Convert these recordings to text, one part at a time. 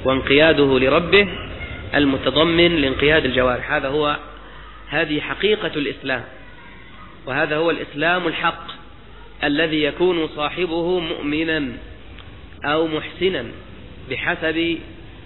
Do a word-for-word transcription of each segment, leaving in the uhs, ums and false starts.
وانقياده لربه المتضمن لانقياد الجوارح. هذا هو هذه حقيقة الإسلام، وهذا هو الإسلام الحق الذي يكون صاحبه مؤمنا أو محسنا بحسب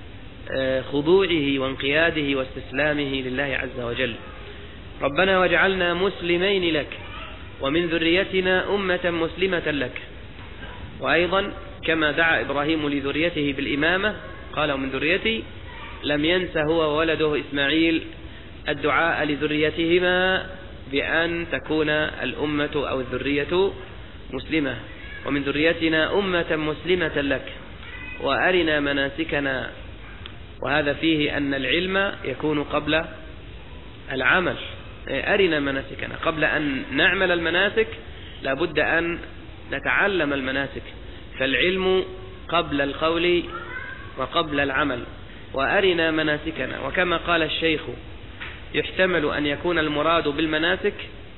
خضوعه وانقياده واستسلامه لله عز وجل. ربنا واجعلنا مسلمين لك ومن ذريتنا أمة مسلمة لك. وأيضا كما دعا إبراهيم لذريته بالإمامة قال ومن ذريتي، لم ينس هو وولده إسماعيل الدعاء لذريتهما بأن تكون الأمة أو الذرية مسلمة. ومن ذريتنا أمة مسلمة لك وأرنا مناسكنا. وهذا فيه أن العلم يكون قبل العمل. أرنا مناسكنا، قبل أن نعمل المناسك لابد أن نتعلم المناسك، فالعلم قبل القول وقبل العمل. وأرنا مناسكنا. وكما قال الشيخ يحتمل أن يكون المراد بالمناسك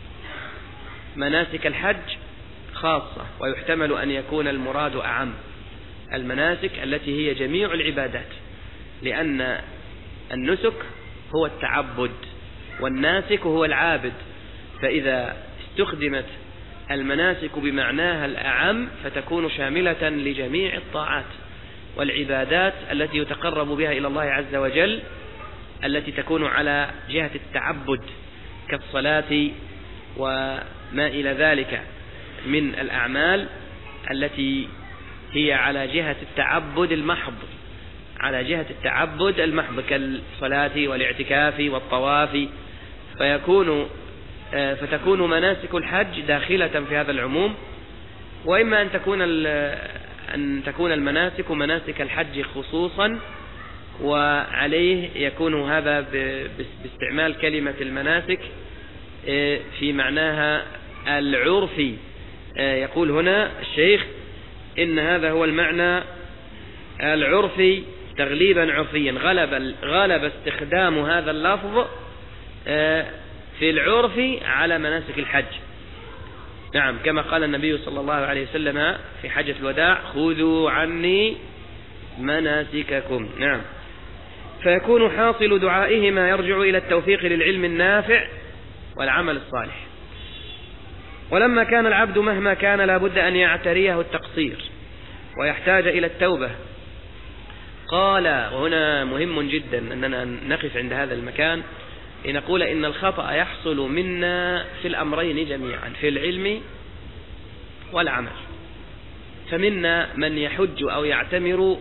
مناسك الحج خاصة، ويحتمل أن يكون المراد أعم المناسك التي هي جميع العبادات، لأن النسك هو التعبد والناسك هو العابد، فإذا استخدمت المناسك بمعناها الأعم فتكون شاملة لجميع الطاعات والعبادات التي يتقرب بها إلى الله عز وجل، التي تكون على جهة التعبد كالصلاة وما إلى ذلك من الأعمال التي هي على جهة التعبد المحض، على جهة التعبد المحض كالصلاة والاعتكاف والطواف. فيكون فتكون مناسك الحج داخلة في هذا العموم. وإما أن تكون أن تكون المناسك مناسك الحج خصوصا، وعليه يكون هذا باستعمال كلمة المناسك في معناها العرفي. يقول هنا الشيخ إن هذا هو المعنى العرفي تغليبا عرفيا، غلب غلب استخدام هذا اللفظ في العرف على مناسك الحج. نعم، كما قال النبي صلى الله عليه وسلم في حجة الوداع: خذوا عني مناسككم. نعم. فيكون حاصل دعائهما يرجع إلى التوفيق للعلم النافع والعمل الصالح. ولما كان العبد مهما كان لابد أن يعتريه التقصير ويحتاج إلى التوبة. قال، وهنا مهم جدا أننا نقف عند هذا المكان لنقول إن الخطأ يحصل منا في الأمرين جميعا، في العلم والعمل. فمنا من يحج أو يعتمر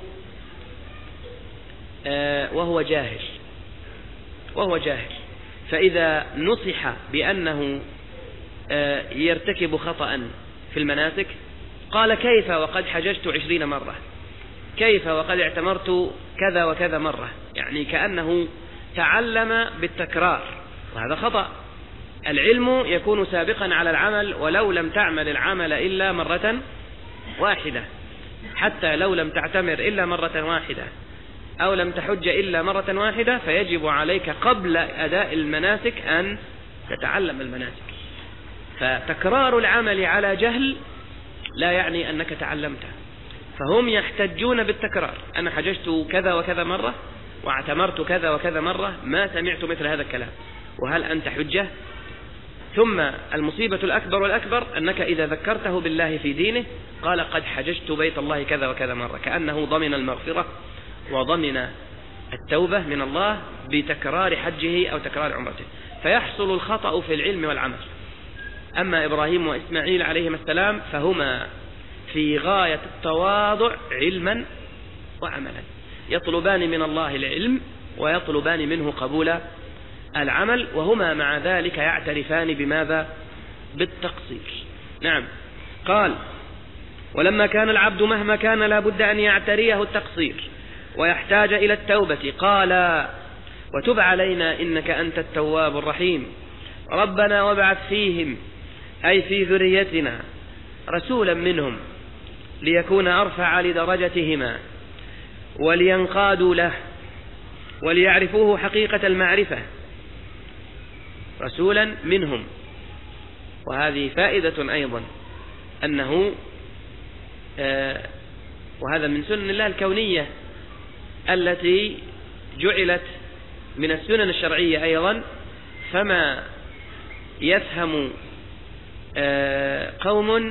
وهو جاهل وهو جاهل فإذا نصح بأنه يرتكب خطأ في المناسك قال: كيف وقد حججت عشرين مرة، كيف وقد اعتمرت كذا وكذا مرة، يعني كأنه تعلم بالتكرار، وهذا خطأ. العلم يكون سابقا على العمل، ولو لم تعمل العمل إلا مرة واحدة، حتى لو لم تعتمر إلا مرة واحدة أو لم تحج إلا مرة واحدة، فيجب عليك قبل أداء المناسك أن تتعلم المناسك. فتكرار العمل على جهل لا يعني أنك تعلمته. فهم يحتجون بالتكرار: أنا حججت كذا وكذا مرة واعتمرت كذا وكذا مرة، ما سمعت مثل هذا الكلام، وهل أنت حجة؟ ثم المصيبة الأكبر والأكبر أنك إذا ذكرته بالله في دينه قال: قد حججت بيت الله كذا وكذا مرة، كأنه ضمن المغفرة وضمن التوبة من الله بتكرار حجه أو تكرار عمرته. فيحصل الخطأ في العلم والعمل. أما إبراهيم وإسماعيل عليهما السلام فهما في غاية التواضع علما وعملا، يطلبان من الله العلم ويطلبان منه قبول العمل، وهما مع ذلك يعترفان بماذا؟ بالتقصير. نعم. قال: ولما كان العبد مهما كان لا بد أن يعتريه التقصير ويحتاج إلى التوبة. قال: وتب علينا إنك أنت التواب الرحيم. ربنا وابعث فيهم، أي في ذريتنا، رسولا منهم ليكون أرفع لدرجتهما ولينقادوا له وليعرفوه حقيقة المعرفة. رسولا منهم. وهذه فائدة أيضا أنه آه وهذا من سنن الله الكونية التي جعلت من السنن الشرعية أيضا، فما يفهم قوم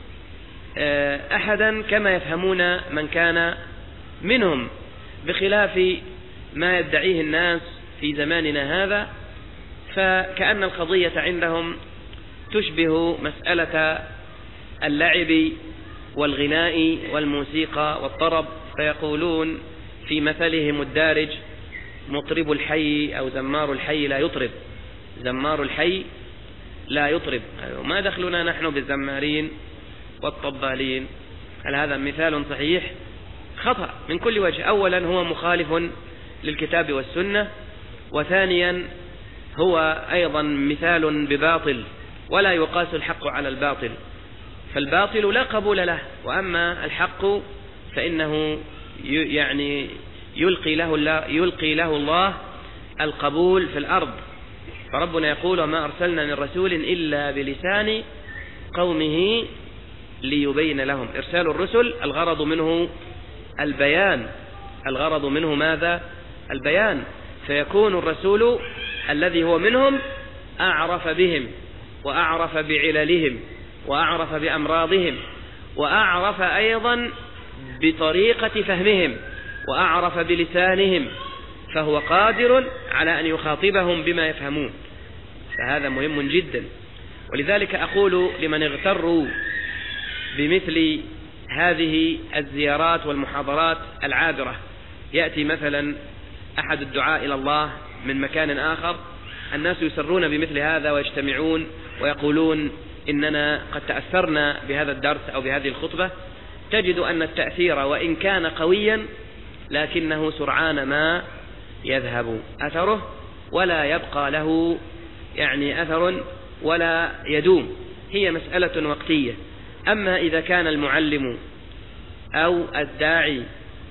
أحدا كما يفهمون من كان منهم، بخلاف ما يدعيه الناس في زماننا هذا. فكأن القضية عندهم تشبه مسألة اللعب والغناء والموسيقى والطرب، فيقولون في مثلهم الدارج: مطرب الحي أو زمار الحي لا يطرب، زمار الحي لا يطرب. ما دخلنا نحن بالزمارين والطبالين؟ هل هذا مثال صحيح؟ خطأ من كل وجه. أولا هو مخالف للكتاب والسنة، وثانيا هو أيضا مثال بباطل، ولا يقاس الحق على الباطل، فالباطل لا قبول له، وأما الحق فإنه يعني يلقي له الله, يلقي له الله القبول في الأرض. فربنا يقول: وما أرسلنا من رسول إلا بلسان قومه ليبين لهم. إرسال الرسل الغرض منه البيان، الغرض منه ماذا؟ البيان. فيكون الرسول الذي هو منهم أعرف بهم، وأعرف بعللهم، وأعرف بأمراضهم، وأعرف أيضا بطريقة فهمهم، وأعرف بلسانهم، فهو قادر على أن يخاطبهم بما يفهمون. فهذا مهم جدا. ولذلك أقول لمن اغتروا بمثل هذه الزيارات والمحاضرات العابرة، يأتي مثلا أحد الدعاء إلى الله من مكان آخر، الناس يسرون بمثل هذا ويجتمعون ويقولون إننا قد تأثرنا بهذا الدرس أو بهذه الخطبة، تجد أن التأثير وإن كان قويا لكنه سرعان ما يذهب أثره، ولا يبقى له يعني أثر ولا يدوم، هي مسألة وقتية. أما إذا كان المعلم أو الداعي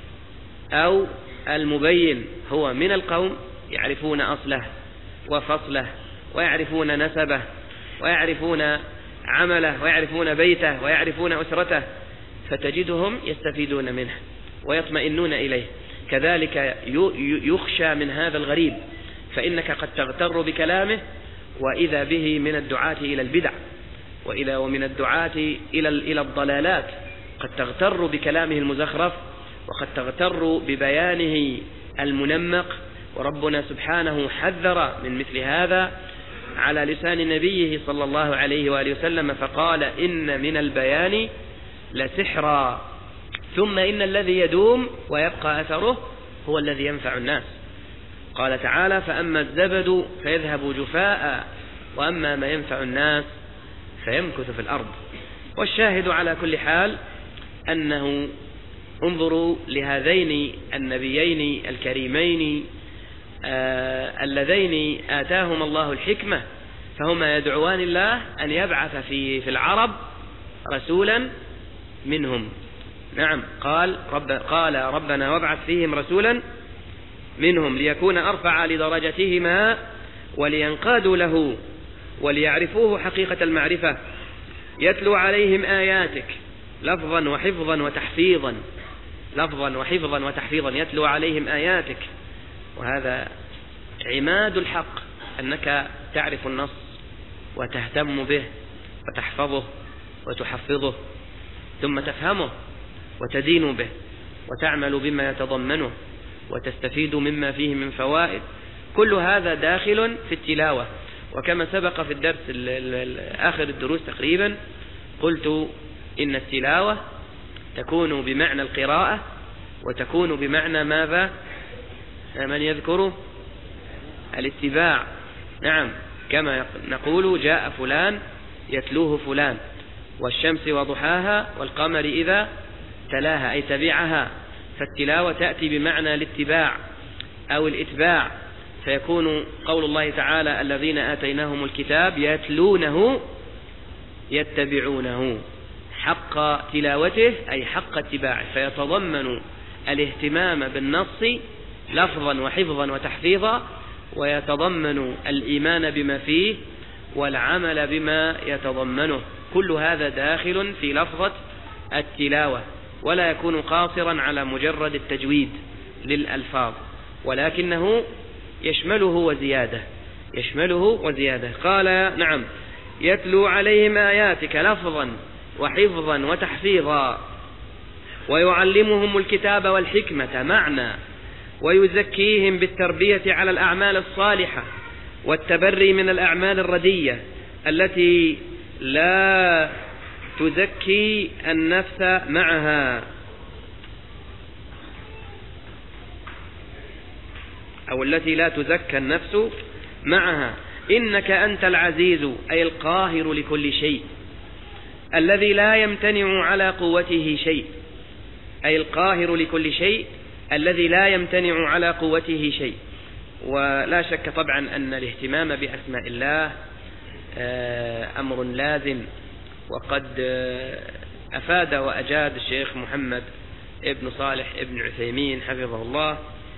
أو المبين هو من القوم، يعرفون أصله وفصله، ويعرفون نسبه، ويعرفون عمله، ويعرفون بيته، ويعرفون أسرته، فتجدهم يستفيدون منه ويطمئنون إليه. كذلك يخشى من هذا الغريب، فإنك قد تغتر بكلامه، وإذا به من الدعاة إلى البدع، وإذا ومن الدعاة إلى إلى الضلالات، قد تغتر بكلامه المزخرف، وقد تغتر ببيانه المنمق. وربنا سبحانه حذر من مثل هذا على لسان نبيه صلى الله عليه وآله وسلم، فقال: إن من البيان لسحرا، ثم إن الذي يدوم ويبقى أثره هو الذي ينفع الناس. قال تعالى: فأما الزبد فيذهب جفاء، وأما ما ينفع الناس فيمكث في الأرض. والشاهد على كل حال أنه انظروا لهذين النبيين الكريمين آه اللذين آتاهم الله الحكمة، فهما يدعوان الله أن يبعث في في العرب رسولا منهم. نعم، قال رب قال ربنا وابعث فيهم رسولا منهم ليكون أرفع لدرجتهما ولينقادوا له وليعرفوه حقيقة المعرفة، يتلو عليهم آياتك لفظا وحفظا وتحفيظا، لفظا وحفظا وتحفيظا، يتلو عليهم آياتك. وهذا عماد الحق، أنك تعرف النص وتهتم به وتحفظه وتحفظه، ثم تفهمه وتدين به وتعمل بما يتضمنه وتستفيد مما فيه من فوائد. كل هذا داخل في التلاوة. وكما سبق في الدرس آخر الدروس تقريبا، قلت إن التلاوة تكون بمعنى القراءة، وتكون بمعنى ماذا؟ من يذكره؟ الاتباع. نعم، كما نقول: جاء فلان يتلوه فلان، والشمس وضحاها والقمر إذا تلاها، أي تبعها. فالتلاوة تأتي بمعنى الاتباع أو الإتباع، فيكون قول الله تعالى: الذين آتيناهم الكتاب يتلونه يتبعونه حق تلاوته، أي حق اتباعه، فيتضمن الاهتمام بالنص لفظا وحفظا وتحفيظا، ويتضمن الإيمان بما فيه والعمل بما يتضمنه. كل هذا داخل في لفظة التلاوة، ولا يكون قاصرا على مجرد التجويد، للألفاظ، ولكنه يشمله وزيادة يشمله وزيادة. قال نعم: يتلو عليهم آياتك لفظا وحفظا وتحفيظا ويعلمهم الكتاب والحكمة معنى ويزكيهم بالتربية على الأعمال الصالحة والتبري من الأعمال الردية التي لا تزكي النفس معها أو التي لا تزكى النفس معها. إنك أنت العزيز أي القاهر لكل شيء الذي لا يمتنع على قوته شيء أي القاهر لكل شيء الذي لا يمتنع على قوته شيء. ولا شك طبعا أن الاهتمام بأسماء الله أمر لازم، وقد أفاد وأجاد الشيخ محمد ابن صالح ابن عثيمين حفظه الله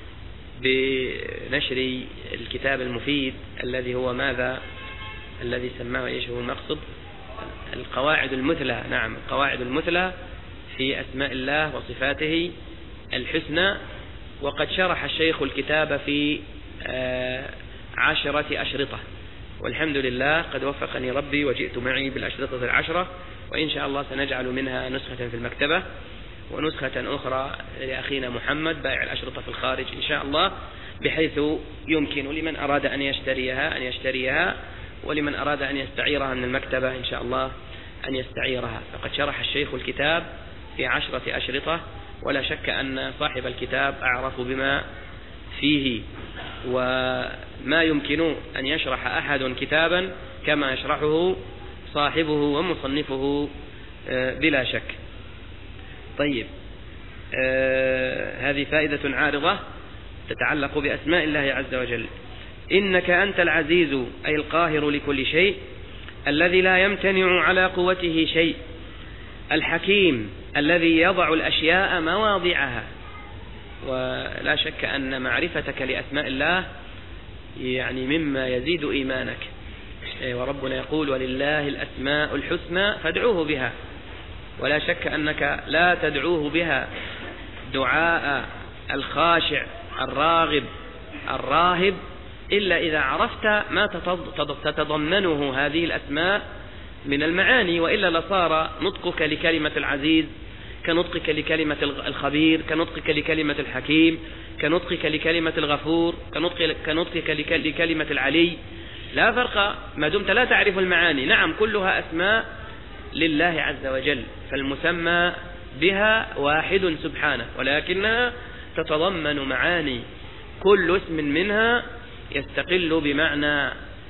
بنشر الكتاب المفيد الذي هو ماذا الذي سماه ايش هو المقصد القواعد المثلى. نعم، القواعد المثلى في أسماء الله وصفاته الحسنى. وقد شرح الشيخ الكتاب في عشرة أشرطة، والحمد لله قد وفقني ربي وجئت معي بالأشرطة العشرة، وإن شاء الله سنجعل منها نسخة في المكتبة ونسخة أخرى لأخينا محمد بائع الأشرطة في الخارج إن شاء الله، بحيث يمكن لمن أراد أن يشتريها أن يشتريها ولمن أراد أن يستعيرها من المكتبة إن شاء الله أن يستعيرها. فقد شرح الشيخ الكتاب في عشرة أشرطة، ولا شك أن صاحب الكتاب أعرف بما فيه، وما يمكن أن يشرح أحد كتابا كما يشرحه صاحبه ومصنفه بلا شك. طيب، آه هذه فائدة عارضة تتعلق بأسماء الله عز وجل. إنك أنت العزيز أي القاهر لكل شيء الذي لا يمتنع على قوته شيء، الحكيم الذي يضع الأشياء مواضعها. ولا شك أن معرفتك لأسماء الله يعني مما يزيد إيمانك، وربنا يقول: ولله الأسماء الحسنى فادعوه بها. ولا شك أنك لا تدعوه بها دعاء الخاشع الراغب الراهب إلا إذا عرفت ما تتضمنه هذه الأسماء من المعاني، وإلا لصار نطقك لكلمة العزيز كنطقك لكلمة الخبير، كنطقك لكلمة الحكيم، كنطقك لكلمة الغفور، كنطقك لكلمة العلي. لا فرق ما دمت لا تعرف المعاني. نعم، كلها أسماء لله عز وجل، فالمسمى بها واحد سبحانه، ولكنها تتضمن معاني، كل اسم منها يستقل بمعنى.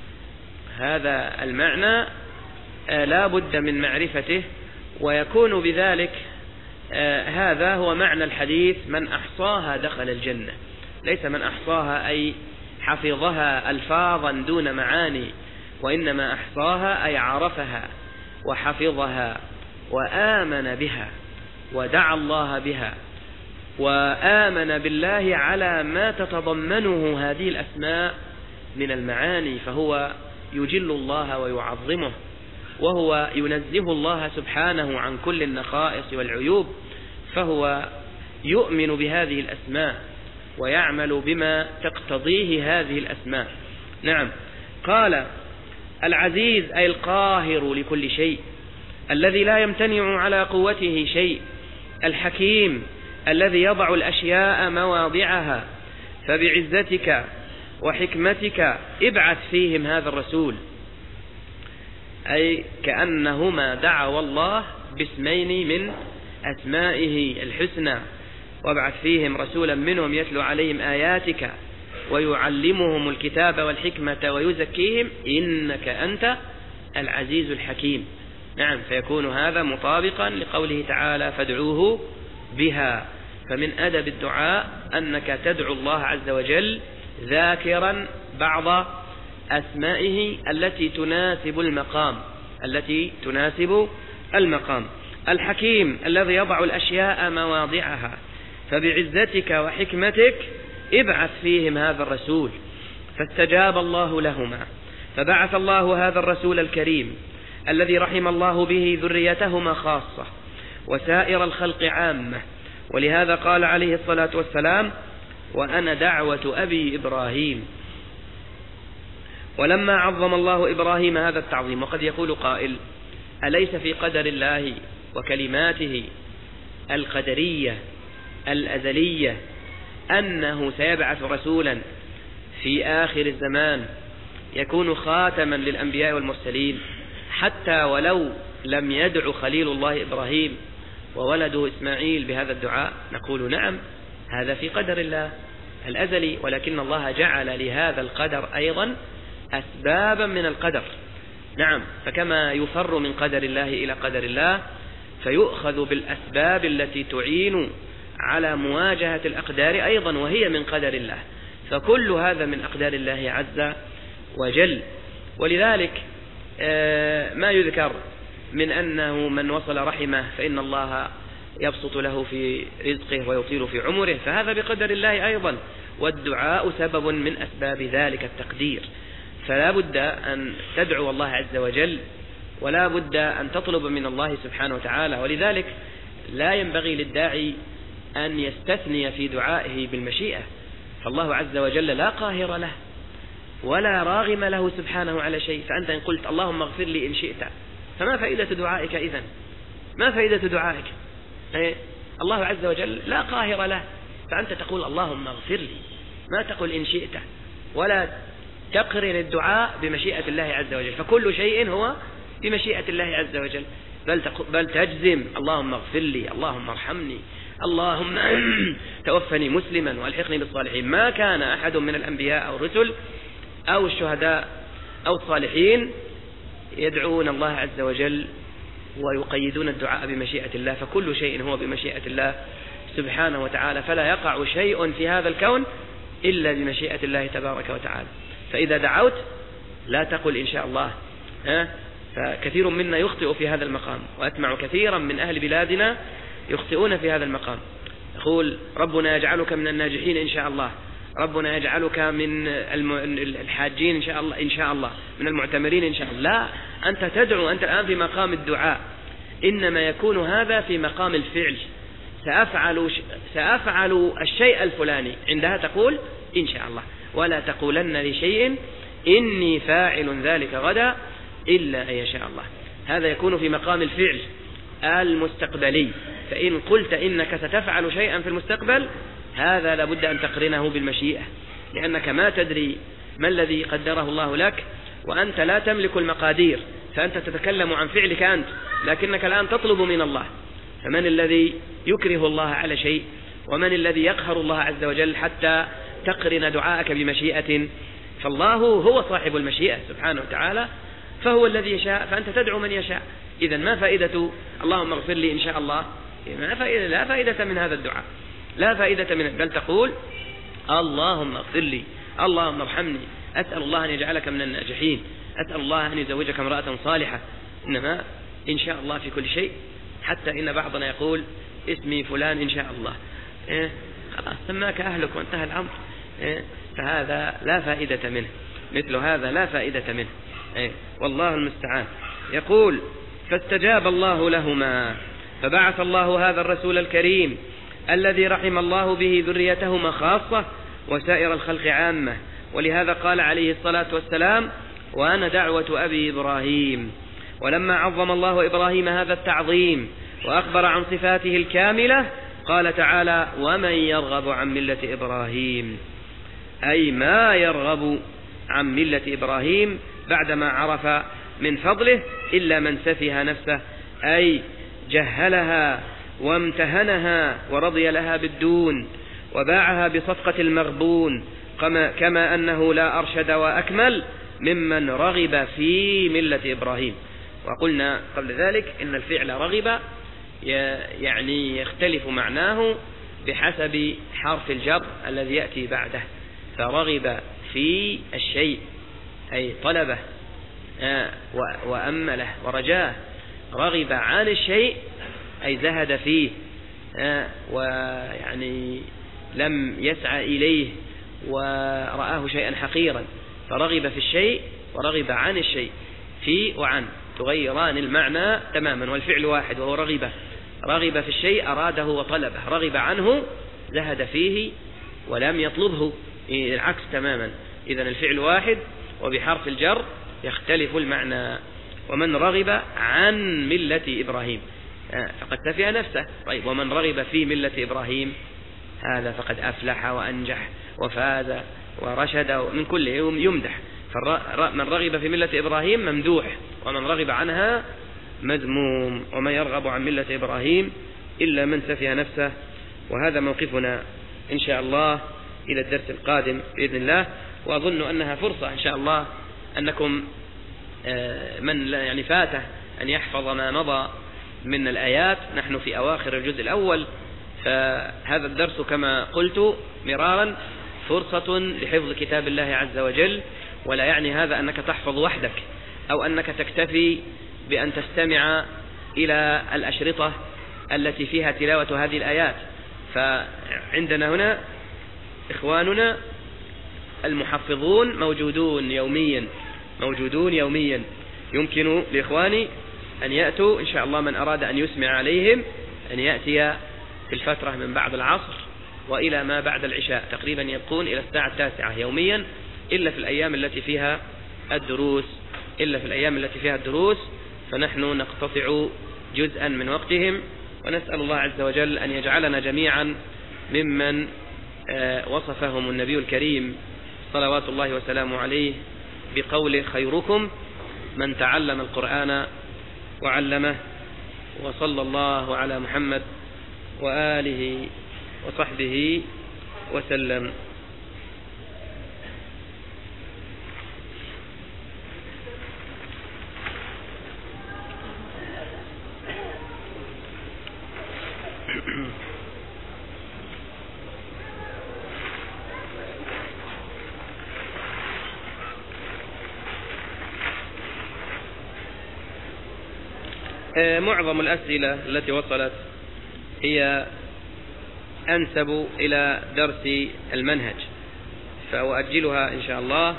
هذا المعنى آه لا بد من معرفته، ويكون بذلك آه هذا هو معنى الحديث: من أحصاها دخل الجنة. ليس من أحصاها أي حفظها ألفاظا دون معاني، وإنما أحصاها أي عرفها وحفظها وآمن بها ودعا الله بها وآمن بالله على ما تتضمنه هذه الأسماء من المعاني، فهو يجل الله ويعظمه، وهو ينزه الله سبحانه عن كل النقائص والعيوب، فهو يؤمن بهذه الأسماء ويعمل بما تقتضيه هذه الأسماء. نعم، قال: العزيز أي القاهر لكل شيء الذي لا يمتنع على قوته شيء، الحكيم الذي يضع الأشياء مواضعها، فبعزتك وحكمتك ابعث فيهم هذا الرسول. أي كأنهما دعوا الله باسمين من أسمائه الحسنى: وابعث فيهم رسولا منهم يتلو عليهم آياتك ويعلمهم الكتاب والحكمة ويزكيهم إنك أنت العزيز الحكيم. نعم، فيكون هذا مطابقا لقوله تعالى: فادعوه بها. فمن أدب الدعاء أنك تدعو الله عز وجل ذاكرا بعض أسمائه التي تناسب المقام التي تناسب المقام. الحكيم الذي يضع الأشياء مواضعها، فبعزتك وحكمتك ابعث فيهم هذا الرسول. فاستجاب الله لهما، فبعث الله هذا الرسول الكريم الذي رحم الله به ذريتهما خاصة وسائر الخلق عامة. ولهذا قال عليه الصلاة والسلام: وأنا دعوة أبي إبراهيم. ولما عظم الله إبراهيم هذا التعظيم. وقد يقول قائل: أليس في قدر الله وكلماته القدرية الأزلية أنه سيبعث رسولا في آخر الزمان يكون خاتما للأنبياء والمرسلين، حتى ولو لم يدع خليل الله إبراهيم وولده إسماعيل بهذا الدعاء؟ نقول: نعم، هذا في قدر الله الأزلي، ولكن الله جعل لهذا القدر أيضا أسبابا من القدر. نعم، فكما يفر من قدر الله إلى قدر الله، فيؤخذ بالأسباب التي تعين على مواجهة الأقدار أيضا، وهي من قدر الله. فكل هذا من أقدار الله عز وجل. ولذلك ما يذكر من أنه من وصل رحمه فإن الله يبسط له في رزقه ويطيل في عمره، فهذا بقدر الله أيضا، والدعاء سبب من أسباب ذلك التقدير. فلا بد أن تدعو الله عز وجل، ولا بد أن تطلب من الله سبحانه وتعالى. ولذلك لا ينبغي للداعي أن يستثني في دعائه بالمشيئة، فالله عز وجل لا قاهر له ولا راغم له سبحانه على شيء. فأنت إن قلت اللهم اغفر لي إن شئت، فما فائدة دعائك إذن؟ ما فائدة دعائك؟ إيه؟ الله عز وجل لا قاهر له، فأنت تقول اللهم اغفر لي، ما تقول إن شئت، ولا تقرن الدعاء بمشيئة الله عز وجل. فكل شيء هو بمشيئة الله عز وجل، بل بل تجزم اللهم اغفر لي، اللهم ارحمني، اللهم توفني مسلما والحقني بالصالحين. ما كان أحد من الأنبياء أو الرسل أو الشهداء أو الصالحين يدعون الله عز وجل ويقيدون الدعاء بمشيئة الله، فكل شيء هو بمشيئة الله سبحانه وتعالى، فلا يقع شيء في هذا الكون إلا بمشيئة الله تبارك وتعالى. فإذا دعوت لا تقل إن شاء الله، ها؟ فكثير منا يخطئ في هذا المقام، وأسمع كثيرا من أهل بلادنا يخطئون في هذا المقام. يقول ربنا يجعلك من الناجحين إن شاء الله، ربنا يجعلك من الحاجين إن شاء الله، إن شاء الله من المعتمرين إن شاء الله. لا، أنت تدعو، أنت الآن في مقام الدعاء، إنما يكون هذا في مقام الفعل. سأفعل, سأفعل الشيء الفلاني، عندها تقول إن شاء الله، ولا تقولن لشيء إني فاعل ذلك غدا إلا أن يشاء الله. هذا يكون في مقام الفعل المستقبلي. فإن قلت إنك ستفعل شيئا في المستقبل، هذا لابد أن تقرنه بالمشيئة، لأنك ما تدري ما الذي قدره الله لك، وأنت لا تملك المقادير، فأنت تتكلم عن فعلك أنت، لكنك الآن تطلب من الله. فمن الذي يكره الله على شيء؟ ومن الذي يقهر الله عز وجل حتى تقرن دعاءك بمشيئة؟ فالله هو صاحب المشيئة سبحانه وتعالى، فهو الذي يشاء، فأنت تدعو من يشاء. إذن ما فائدة اللهم اغفر لي إن شاء الله؟ ما فائدة، لا فائدة من هذا الدعاء، لا فائدة من، بل تقول اللهم اغفر لي، اللهم ارحمني، أسأل الله أن يجعلك من الناجحين، أسأل الله أن يزوجك امرأة صالحة. إنما إن شاء الله في كل شيء، حتى إن بعضنا يقول اسمي فلان إن شاء الله، إيه؟ خلاص سماك أهلك وانتهى الأمر. إيه؟ فهذا لا فائدة منه، مثل هذا لا فائدة منه. إيه؟ والله المستعان. يقول فاستجاب الله لهما، فبعث الله هذا الرسول الكريم الذي رحم الله به ذريتهما خاصة وسائر الخلق عامة. ولهذا قال عليه الصلاة والسلام وأنا دعوة أبي إبراهيم. ولما عظم الله إبراهيم هذا التعظيم وأخبر عن صفاته الكاملة، قال تعالى ومن يرغب عن ملة إبراهيم، أي ما يرغب عن ملة إبراهيم بعدما عرف من فضله إلا من سفه نفسه، أي جهلها وامتهنها ورضي لها بالدون وباعها بصفقة المغبون، كما, كما أنه لا أرشد وأكمل ممن رغب في ملة إبراهيم. وقلنا قبل ذلك إن الفعل رغب يعني يختلف معناه بحسب حرف الجر الذي يأتي بعده. فرغب في الشيء أي طلبه وأمله ورجاه، رغب عن الشيء أي زهد فيه ويعني لم يسعى إليه ورآه شيئا حقيرا. فرغب في الشيء ورغب عن الشيء، في وعن تغيران المعنى تماما، والفعل واحد وهو رغبه. رغب في الشيء أراده وطلبه، رغب عنه زهد فيه ولم يطلبه، العكس تماما. إذن الفعل واحد وبحرف الجر يختلف المعنى. ومن رغب عن ملة إبراهيم فقد سفه نفسه. طيب ومن رغب في ملة إبراهيم هذا فقد أفلح وأنجح وفاز ورشد من كل يوم يمدح. فمن رغب في ملة إبراهيم ممدوح، ومن رغب عنها مذموم. وما يرغب عن ملة إبراهيم إلا من سفه نفسه. وهذا موقفنا إن شاء الله إلى الدرس القادم بإذن الله. وأظن أنها فرصة إن شاء الله أنكم من يعني فاته أن يحفظ ما مضى من الآيات. نحن في أواخر الجزء الأول، فهذا الدرس كما قلت مرارا فرصة لحفظ كتاب الله عز وجل. ولا يعني هذا أنك تحفظ وحدك أو أنك تكتفي بأن تستمع إلى الأشرطة التي فيها تلاوة هذه الآيات. فعندنا هنا إخواننا المحفظون موجودون يوميا موجودون يوميا يمكن لإخواني أن يأتوا إن شاء الله، من أراد أن يسمع عليهم أن يأتي في الفترة من بعد العصر وإلى ما بعد العشاء، تقريبا يبقون إلى الساعة التاسعة يوميا، إلا في الأيام التي فيها الدروس إلا في الأيام التي فيها الدروس فنحن نقتطع جزءا من وقتهم. ونسأل الله عز وجل أن يجعلنا جميعا ممن وصفهم النبي الكريم صلوات الله وسلامه عليه بقول خيركم من تعلم القرآن وعلمه. وصلى الله على محمد وآله وصحبه وسلم. معظم الأسئلة التي وصلت هي أنسب إلى درس المنهج، فأؤجلها إن شاء الله.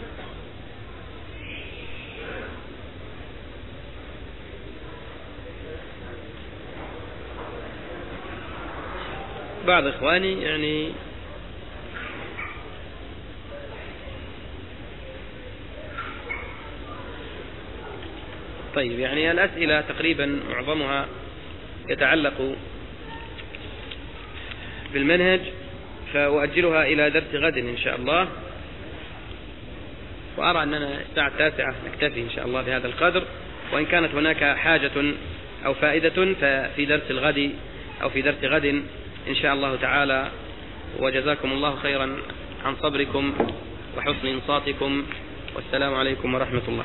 بعض إخواني يعني طيب يعني الأسئلة تقريبا معظمها يتعلق بالمنهج، فأؤجلها إلى درس غد إن شاء الله. وأرى أننا الساعة التاسعة نكتفي إن شاء الله بهذا القدر، وإن كانت هناك حاجة أو فائدة ففي درس الغد أو في درس غد إن شاء الله تعالى. وجزاكم الله خيرا عن صبركم وحسن إنصاتكم، والسلام عليكم ورحمة الله.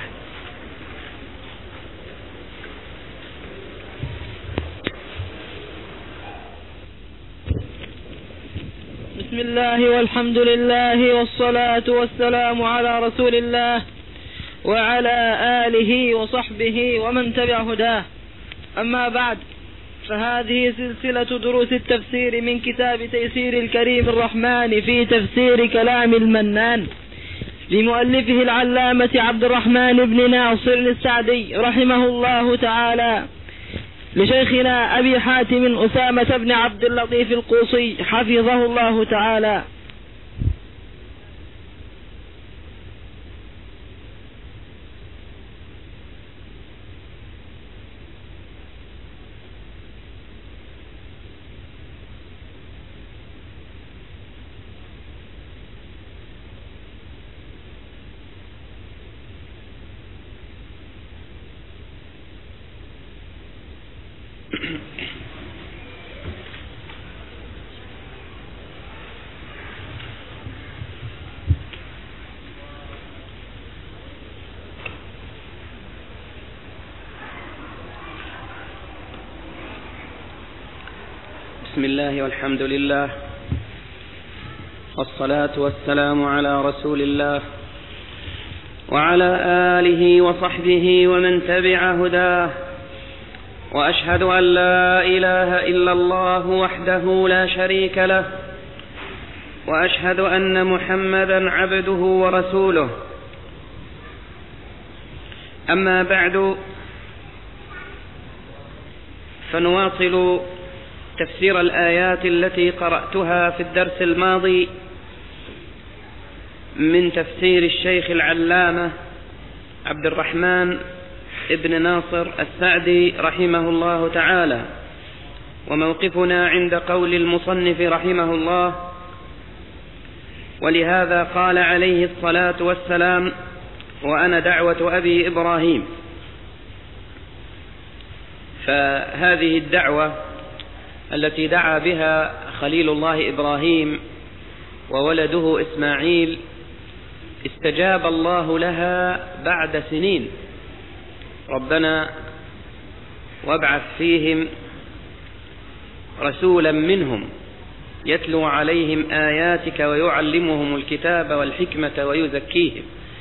بسم الله والحمد لله والصلاة والسلام على رسول الله وعلى آله وصحبه ومن تبع هداه. أما بعد، فهذه سلسلة دروس التفسير من كتاب تيسير الكريم الرحمن في تفسير كلام المنان لمؤلفه العلامة عبد الرحمن بن ناصر السعدي رحمه الله تعالى، لشيخنا أبي حاتم أسامة بن عبد اللطيف القوصي حفظه الله تعالى. بسم الله والحمد لله والصلاة والسلام على رسول الله وعلى آله وصحبه ومن تبع هداه. وأشهد أن لا إله إلا الله وحده لا شريك له، وأشهد أن محمدا عبده ورسوله. أما بعد، فنواصل تفسير الآيات التي قرأتها في الدرس الماضي من تفسير الشيخ العلامة عبد الرحمن ابن ناصر السعدي رحمه الله تعالى. وموقفنا عند قول المصنف رحمه الله: ولهذا قال عليه الصلاة والسلام: وأنا دعوة أبي إبراهيم. فهذه الدعوة التي دعا بها خليل الله إبراهيم وولده إسماعيل استجاب الله لها بعد سنين. ربنا وابعث فيهم رسولا منهم يتلو عليهم آياتك ويعلمهم الكتاب والحكمة ويزكيهم.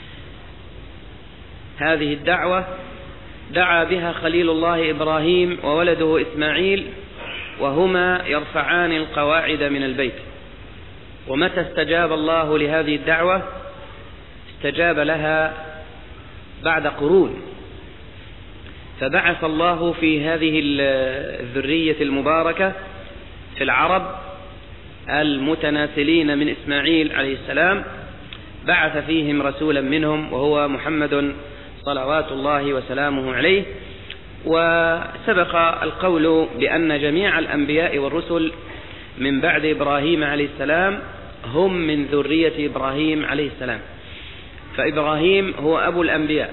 هذه الدعوة دعا بها خليل الله إبراهيم وولده إسماعيل وهما يرفعان القواعد من البيت. ومتى استجاب الله لهذه الدعوة؟ استجاب لها بعد قرون. فبعث الله في هذه الذرية المباركة في العرب المتناسلين من إسماعيل عليه السلام، بعث فيهم رسولا منهم وهو محمد صلوات الله وسلامه عليه. وسبق القول بأن جميع الأنبياء والرسل من بعد إبراهيم عليه السلام هم من ذرية إبراهيم عليه السلام، فإبراهيم هو أبو الأنبياء.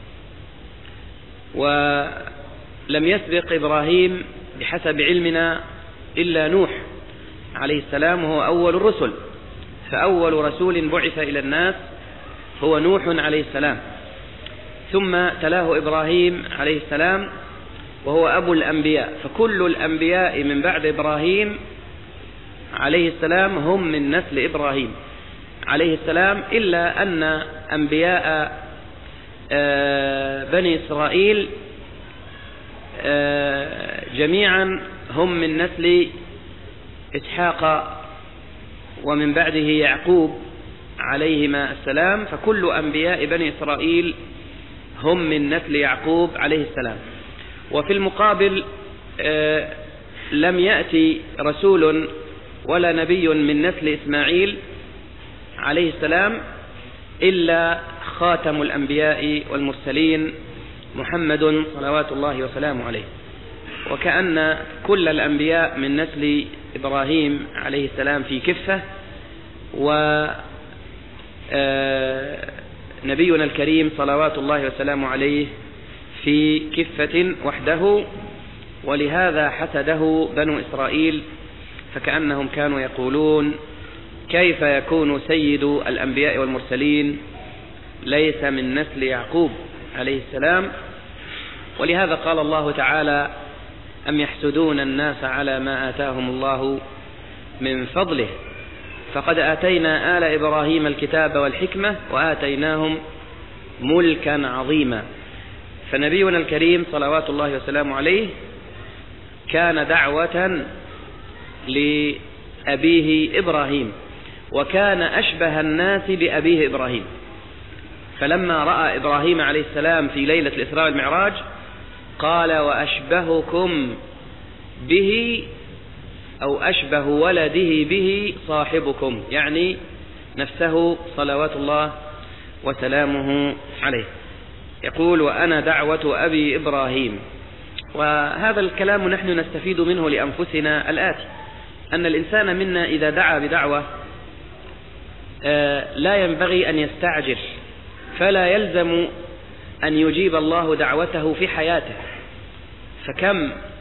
ولم يسبق إبراهيم بحسب علمنا إلا نوح عليه السلام وهو أول الرسل، فأول رسول بعث إلى الناس هو نوح عليه السلام، ثم تلاه إبراهيم عليه السلام وهو أبو الأنبياء. فكل الأنبياء من بعد إبراهيم عليه السلام هم من نسل إبراهيم عليه السلام، إلا أن أنبياء بني إسرائيل جميعا هم من نسل إسحاق ومن بعده يعقوب عليهما السلام، فكل أنبياء بني إسرائيل هم من نسل يعقوب عليه السلام. وفي المقابل لم يأتي رسول ولا نبي من نسل إسماعيل عليه السلام إلا خاتم الأنبياء والمرسلين محمد صلوات الله وسلامه عليه. وكأن كل الأنبياء من نسل إبراهيم عليه السلام في كفة، ونبينا الكريم صلوات الله وسلامه عليه في كفة وحده. ولهذا حسده بنو إسرائيل، فكأنهم كانوا يقولون: كيف يكون سيد الأنبياء والمرسلين ليس من نسل يعقوب عليه السلام؟ ولهذا قال الله تعالى: أم يحسدون الناس على ما آتاهم الله من فضله فقد آتينا آل إبراهيم الكتاب والحكمة وآتيناهم ملكا عظيما. فنبينا الكريم صلوات الله وسلامه عليه كان دعوة لأبيه إبراهيم، وكان أشبه الناس بأبيه إبراهيم. فلما رأى إبراهيم عليه السلام في ليلة الإسراء والمعراج قال: وأشبهكم به أو أشبه ولده به صاحبكم، يعني نفسه صلوات الله وسلامه عليه. يقول: وأنا دعوة أبي إبراهيم. وهذا الكلام نحن نستفيد منه لأنفسنا الآتي: أن الإنسان منا إذا دعا بدعوة لا ينبغي أن يستعجل، فلا يلزم أن يجيب الله دعوته في حياته. فكم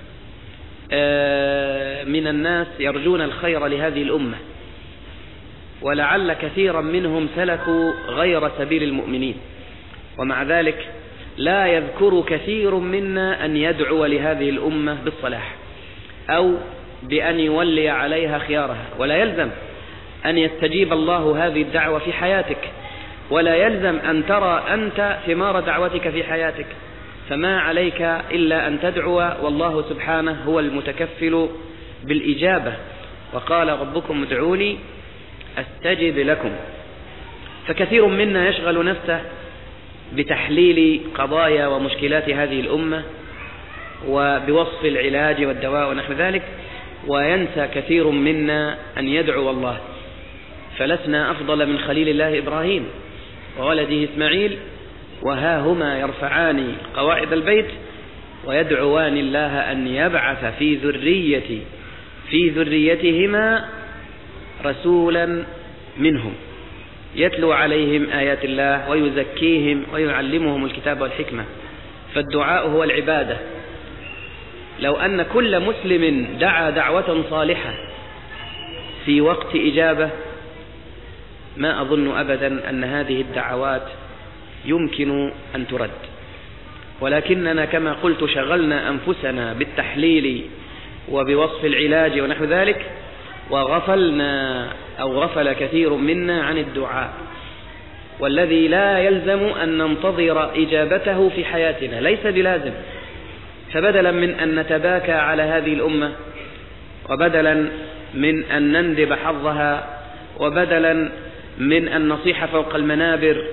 من الناس يرجون الخير لهذه الأمة، ولعل كثيرا منهم سلكوا غير سبيل المؤمنين، ومع ذلك لا يذكر كثير منا أن يدعو لهذه الأمة بالصلاح أو بأن يولي عليها خيارها. ولا يلزم أن يستجيب الله هذه الدعوة في حياتك، ولا يلزم أن ترى أنت ثمار دعوتك في حياتك. فما عليك إلا أن تدعو، والله سبحانه هو المتكفل بالإجابة. وقال: ربكم ادعوني أستجب لكم. فكثير منا يشغل نفسه بتحليل قضايا ومشكلات هذه الأمة وبوصف العلاج والدواء ونحو ذلك، وينسى كثير منا أن يدعو الله، فلسنا أفضل من خليل الله إبراهيم وولده إسماعيل، وها هما يرفعان قواعد البيت ويدعوان الله أن يبعث في ذرية في ذريتهما رسولا منهم يتلو عليهم آيات الله ويزكيهم ويعلمهم الكتاب والحكمة. فالدعاء هو العبادة. لو أن كل مسلم دعا دعوة صالحة في وقت إجابة ما أظن أبدا أن هذه الدعوات يمكن أن ترد، ولكننا كما قلت شغلنا أنفسنا بالتحليل وبوصف العلاج ونحو ذلك، وغفلنا أو غفل كثير منا عن الدعاء، والذي لا يلزم أن ننتظر إجابته في حياتنا، ليس بلازم. فبدلا من أن نتباكى على هذه الأمة، وبدلا من أن نندب حظها، وبدلا من أن نصيح فوق المنابر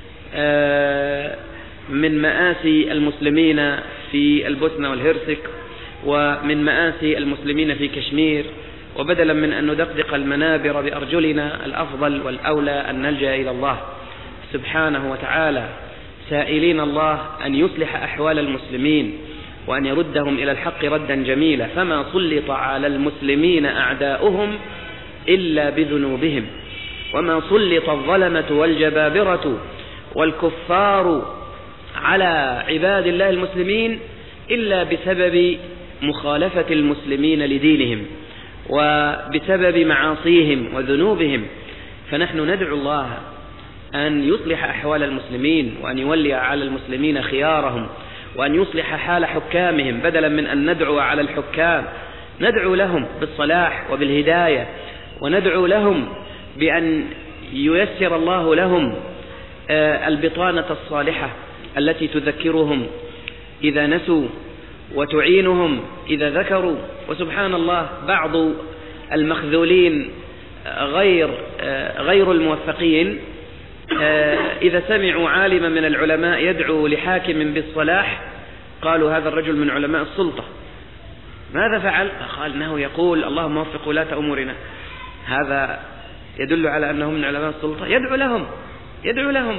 من مآسي المسلمين في البوسنة والهرسك ومن مآسي المسلمين في كشمير، وبدلا من أن ندقدق المنابر بأرجلنا، الأفضل والأولى أن نلجأ إلى الله سبحانه وتعالى سائلين الله أن يصلح أحوال المسلمين وأن يردهم إلى الحق ردا جميلا. فما سلط على المسلمين أعداؤهم إلا بذنوبهم، وما سلط الظلمة والجبابرة والكفار على عباد الله المسلمين إلا بسبب مخالفة المسلمين لدينهم وبسبب معاصيهم وذنوبهم. فنحن ندعو الله أن يصلح أحوال المسلمين، وأن يولي على المسلمين خيارهم، وأن يصلح حال حكامهم، بدلا من أن ندعو على الحكام ندعو لهم بالصلاح وبالهداية، وندعو لهم بأن ييسر الله لهم البطانة الصالحة التي تذكرهم إذا نسوا وتعينهم إذا ذكروا. وسبحان الله بعض المخذولين غير غير الموفقين إذا سمعوا عالما من العلماء يدعو لحاكم بالصلاح قالوا هذا الرجل من علماء السلطة. ماذا فعل؟ قال إنه يقول اللهم وفق ولاة أمورنا. هذا يدل على أنه من علماء السلطة. يدعو لهم يدعو لهم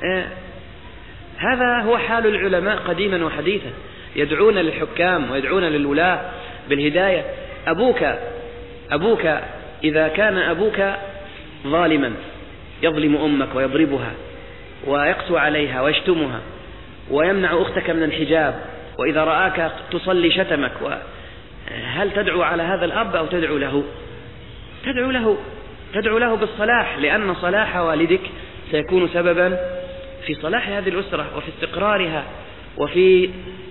هذا هو حال العلماء قديما وحديثا، يدعون للحكام ويدعون للولاة بالهداية. أبوك أبوك إذا كان أبوك ظالما يظلم أمك ويضربها ويقسو عليها ويشتمها ويمنع أختك من الحجاب، وإذا رآك تصلي شتمك، هل تدعو على هذا الأب أو تدعو له؟ تدعو له تدعو له بالصلاح، لأن صلاح والدك سيكون سببا في صلاح هذه الأسرة وفي استقرارها وفي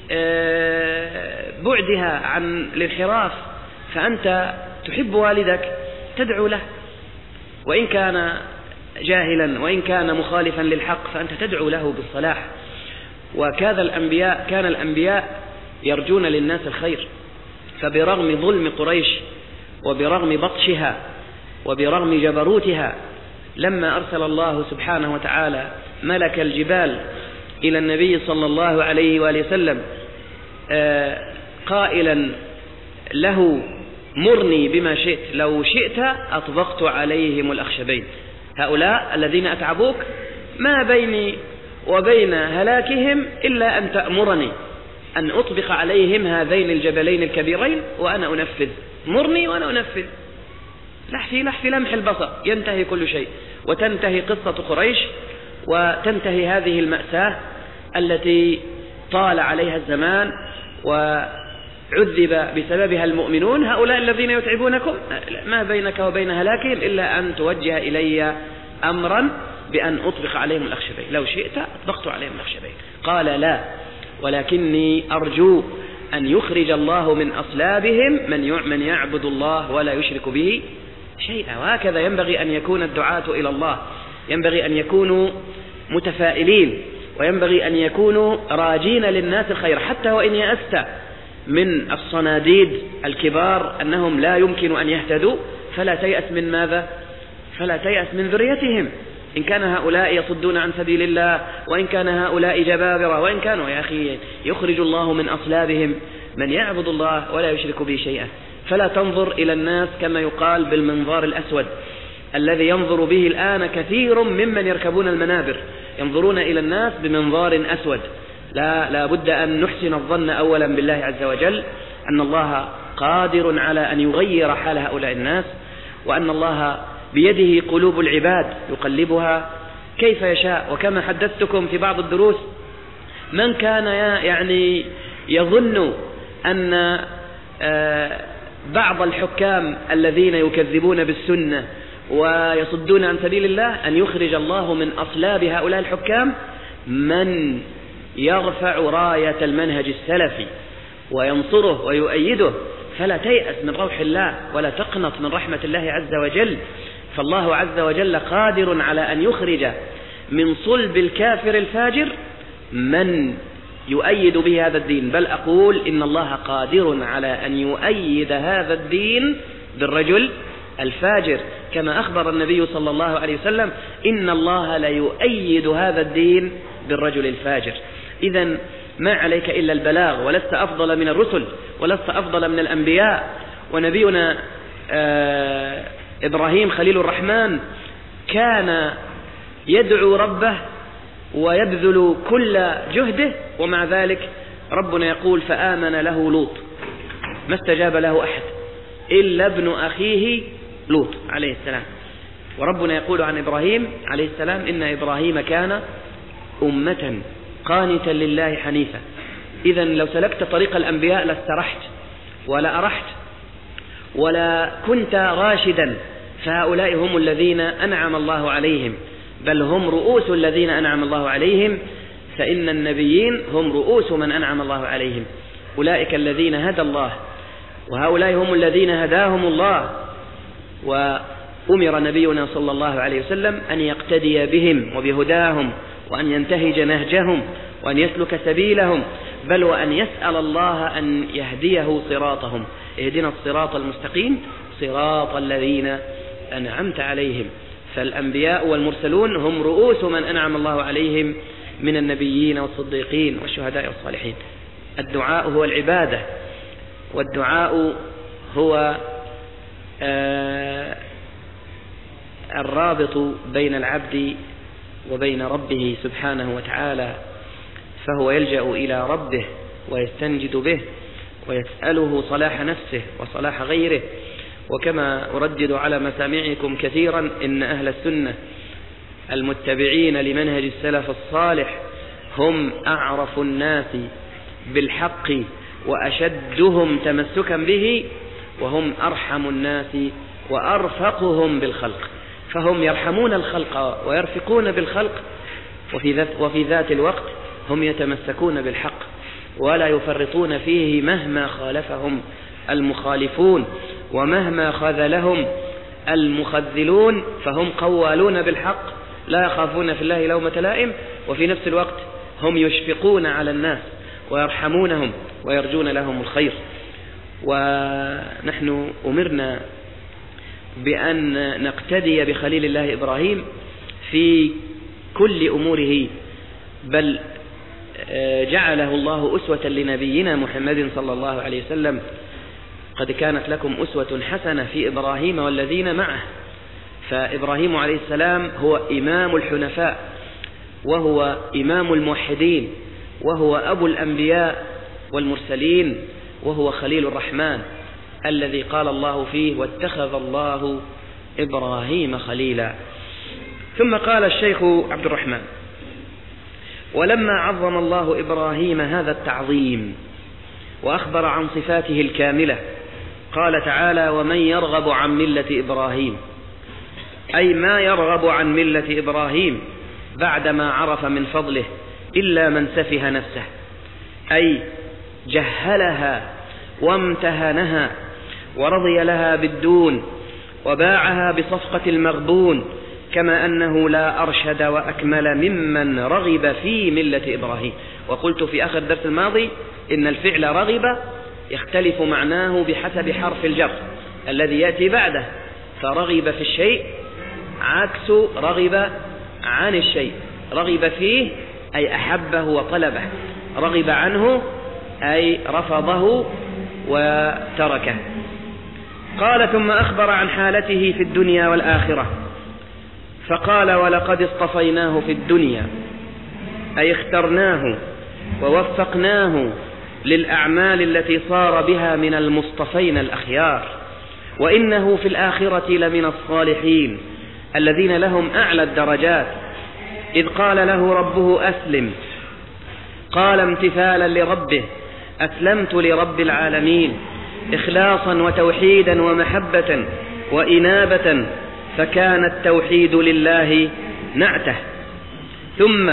بعدها عن الانحراف. فأنت تحب والدك تدعو له، وإن كان جاهلا وإن كان مخالفا للحق فأنت تدعو له بالصلاح. وكان الأنبياء كان الأنبياء يرجون للناس الخير، فبرغم ظلم قريش وبرغم بطشها وبرغم جبروتها لما أرسل الله سبحانه وتعالى ملك الجبال إلى النبي صلى الله عليه وآله وسلم قائلا له مرني بما شئت، لو شئت أطبقت عليهم الأخشبين. هؤلاء الذين أتعبوك ما بيني وبين هلاكهم إلا أن تأمرني أن أطبق عليهم هذين الجبلين الكبيرين وأنا أنفذ. مرني وأنا أنفذ. لحفي لحفي لمح البصر ينتهي كل شيء، وتنتهي قصة قريش، وتنتهي هذه المأساة التي طال عليها الزمان وعذب بسببها المؤمنون. هؤلاء الذين يتعبونكم ما بينك وبين هلاكهم إلا أن توجه إلي أمرا بأن أطبق عليهم الأخشبين، لو شئت أطبقت عليهم الأخشبين. قال لا، ولكني أرجو أن يخرج الله من أصلابهم من من يعبد الله ولا يشرك به شيئا. وهكذا ينبغي أن يكون الدعاة إلى الله، ينبغي أن يكونوا متفائلين، وينبغي أن يكونوا راجين للناس الخير، حتى وإن يأست من الصناديد الكبار أنهم لا يمكن أن يهتدوا فلا تيأس من ماذا؟ فلا تيأس من ذريتهم. إن كان هؤلاء يصدون عن سبيل الله، وإن كان هؤلاء جبابرة، وإن كانوا يا أخي يخرج الله من أصلابهم من يعبد الله ولا يشرك به شيئا. فلا تنظر إلى الناس كما يقال بالمنظار الأسود الذي ينظر به الآن كثير ممن يركبون المنابر، ينظرون إلى الناس بمنظار أسود. لا, لا بد أن نحسن الظن أولا بالله عز وجل أن الله قادر على أن يغير حال هؤلاء الناس، وأن الله بيده قلوب العباد يقلبها كيف يشاء. وكما حدثتكم في بعض الدروس، من كان يعني يظن أن بعض الحكام الذين يكذبون بالسنة ويصدون عن سبيل الله أن يخرج الله من أصلاب هؤلاء الحكام من يرفع راية المنهج السلفي وينصره ويؤيده. فلا تيأس من روح الله ولا تقنط من رحمة الله عز وجل، فالله عز وجل قادر على أن يخرج من صلب الكافر الفاجر من يؤيد به هذا الدين. بل أقول إن الله قادر على أن يؤيد هذا الدين بالرجل الفاجر، كما أخبر النبي صلى الله عليه وسلم إن الله لا يؤيد هذا الدين بالرجل الفاجر. إذن ما عليك إلا البلاغ، ولست أفضل من الرسل ولست أفضل من الأنبياء. ونبينا آه إبراهيم خليل الرحمن كان يدعو ربه ويبذل كل جهده، ومع ذلك ربنا يقول فآمن له لوط، ما استجاب له أحد إلا ابن أخيه لوط عليه السلام. وربنا يقول عن إبراهيم عليه السلام إن إبراهيم كان أمة قانتا لله حنيفا. إذن لو سلكت طريق الأنبياء لاسترحت ولا أرحت ولا كنت راشدا، فهؤلاء هم الذين أنعم الله عليهم، بل هم رؤوس الذين أنعم الله عليهم، فإن النبيين هم رؤوس من أنعم الله عليهم. أولئك الذين هدى الله، وهؤلاء هم الذين هداهم الله. وأمر نبينا صلى الله عليه وسلم أن يقتدي بهم وبهداهم، وأن ينتهج نهجهم، وأن يسلك سبيلهم، بل وأن يسأل الله أن يهديه صراطهم. اهدنا الصراط المستقيم صراط الذين أنعمت عليهم. فالأنبياء والمرسلون هم رؤوس من أنعم الله عليهم من النبيين والصديقين والشهداء والصالحين. الدعاء هو العبادة، والدعاء هو آه الرابط بين العبد وبين ربه سبحانه وتعالى، فهو يلجأ إلى ربه ويستنجد به ويسأله صلاح نفسه وصلاح غيره. وكما أردد على مسامعكم كثيرا إن أهل السنة المتبعين لمنهج السلف الصالح هم أعرف الناس بالحق وأشدهم تمسكا به، وهم أرحم الناس وأرفقهم بالخلق، فهم يرحمون الخلق ويرفقون بالخلق، وفي ذات, وفي ذات الوقت هم يتمسكون بالحق ولا يفرطون فيه مهما خالفهم المخالفون ومهما خذلهم المخذلون، فهم قوالون بالحق لا يخافون في الله لومة لائم، وفي نفس الوقت هم يشفقون على الناس ويرحمونهم ويرجون لهم الخير. ونحن أمرنا بأن نقتدي بخليل الله إبراهيم في كل أموره، بل جعله الله أسوة لنبينا محمد صلى الله عليه وسلم. قد كانت لكم أسوة حسنة في إبراهيم والذين معه. فإبراهيم عليه السلام هو إمام الحنفاء، وهو إمام الموحدين، وهو أبو الأنبياء والمرسلين، وهو خليل الرحمن الذي قال الله فيه واتخذ الله إبراهيم خليلا. ثم قال الشيخ عبد الرحمن: ولما عظم الله إبراهيم هذا التعظيم وأخبر عن صفاته الكاملة قال تعالى: ومن يرغب عن ملة إبراهيم، أي ما يرغب عن ملة إبراهيم بعدما عرف من فضله إلا من سفه نفسه، أي جهلها وامتهنها ورضي لها بالدون وباعها بصفقة المغبون، كما أنه لا أرشد وأكمل ممن رغب في ملة إبراهيم. وقلت في آخر الدرس الماضي إن الفعل رغب يختلف معناه بحسب حرف الجر الذي يأتي بعده، فرغب في الشيء عكس رغب عن الشيء. رغب فيه أي أحبه وطلبه، رغب عنه أي رفضه وتركه. قال: ثم أخبر عن حالته في الدنيا والآخرة فقال: ولقد اصطفيناه في الدنيا، أي اخترناه ووفقناه للأعمال التي صار بها من المصطفين الأخيار، وإنه في الآخرة لمن الصالحين الذين لهم أعلى الدرجات. إذ قال له ربه أسلم، قال امتثالا لربه: أسلمت لرب العالمين، إخلاصا وتوحيدا ومحبة وإنابة، فكان التوحيد لله نعته. ثم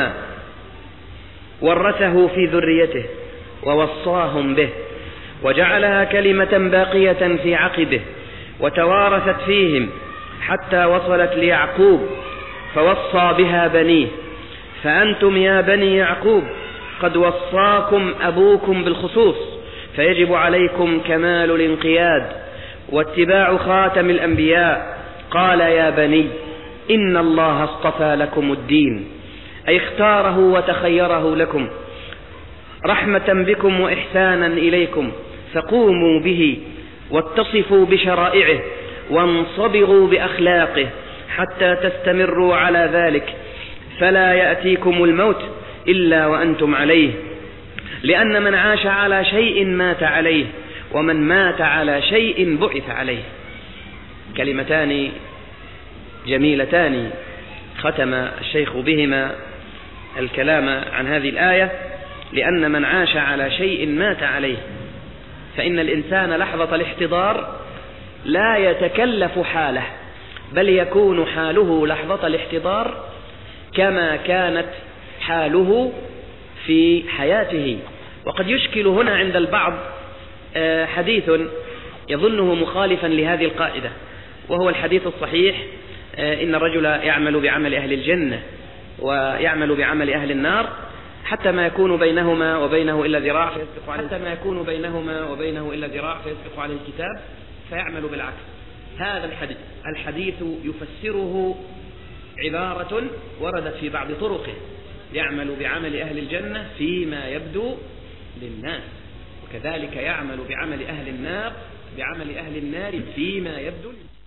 ورثه في ذريته ووصاهم به، وجعلها كلمة باقية في عقبه، وتوارثت فيهم حتى وصلت ليعقوب فوصى بها بنيه: فأنتم يا بني يعقوب قد وصاكم أبوكم بالخصوص، فيجب عليكم كمال الانقياد واتباع خاتم الأنبياء. قال: يا بني إن الله اصطفى لكم الدين، أي اختاره وتخيره لكم رحمة بكم وإحسانا إليكم، فقوموا به واتصفوا بشرائعه وانصبغوا بأخلاقه حتى تستمروا على ذلك، فلا يأتيكم الموت إلا وأنتم عليه، لأن من عاش على شيء مات عليه، ومن مات على شيء بعث عليه. كلمتان جميلتان ختم الشيخ بهما الكلام عن هذه الآية، لأن من عاش على شيء مات عليه. فإن الإنسان لحظة الاحتضار لا يتكلف حاله، بل يكون حاله لحظة الاحتضار كما كانت حاله في حياته. وقد يشكل هنا عند البعض حديث يظنه مخالفا لهذه القاعدة، وهو الحديث الصحيح: إن الرجل يعمل بعمل أهل الجنة ويعمل بعمل أهل النار حتى ما يكون بينهما وبينه إلا ذراع فيسبق عليه حتى ما يكون بينهما وبينه إلا ذراع فيسبق عليه الكتاب فيعمل بالعكس. هذا الحديث الحديث يفسره عبارة وردت في بعض طرقه: يعمل بعمل أهل الجنة فيما يبدو للناس، وكذلك يعمل بعمل أهل النار بعمل أهل النار فيما يبدو للناس.